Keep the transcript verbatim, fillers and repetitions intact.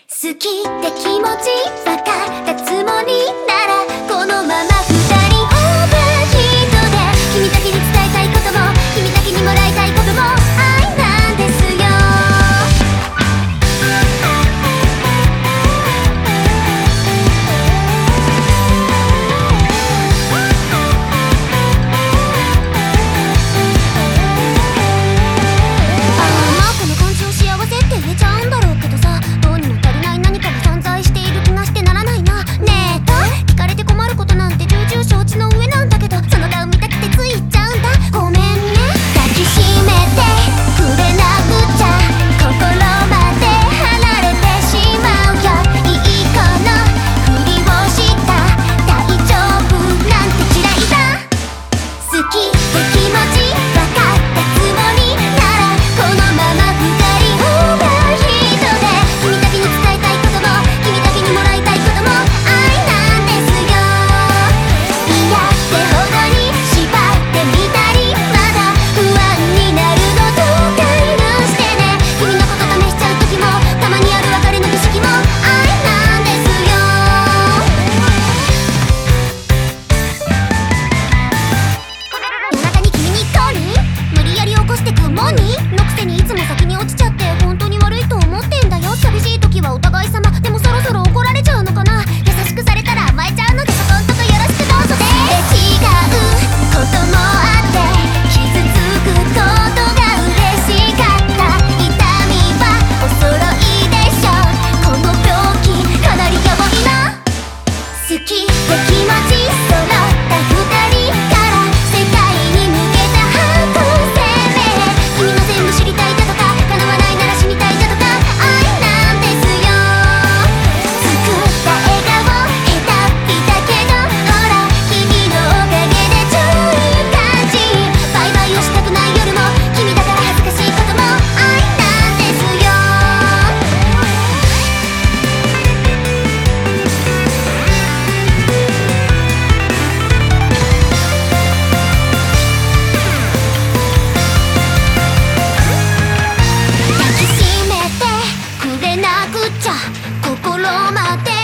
好きって気持ち分かったつもりならこのまま二人オーバーヒートで君だけに伝えたいことも君だけにもらいたいことも愛なんですよ。ああこの感じを幸せって言えちゃうんだろうけどさ、どうにも足りない何かが存在している気がしてならないな。ねえと聞かれて困ることなんて重々承知の上なんだけど、その顔見たくてつい言っちゃうんだ。ごめんね。抱きしめてくれなくちゃ心まで離れてしまうよ。いい子のふりをした大丈夫なんて嫌いだ。好きって気持ち分かったつもりならこのまま二人オーバーヒートで君だけに伝えたいことも君だけにもらいたいことも愛なんですよ。嫌ってほどに縛ってみたりまだ不安になるのどうか許してね。君のこと試しちゃう時もたまにある別れの儀式も愛なんですよ。夜中に君にコール無理やり起こしてくモニのくせにいつも先に落ちちゃって本当に悪いと思ってんだよ。寂しい時はお互い様でもそろそろ怒られちゃうのかな。優しくされたら甘えちゃうのでそこんとこよろしくどうぞで。違うこともあって傷つくことが嬉しかった。痛みはお揃いでしょこの病気かなりやばいな。好きって気持ち揃った二人から世界に向けたハート生命君の全部知りたいだとか叶わないなら死にたいだとか愛なんですよ。作った笑顔下手っぴだけどほら君のおかげで超いい感じ。バイバイをしたくない夜も君だから恥ずかしいことも愛なんですよ。抱きしめてくれなくちゃ心まで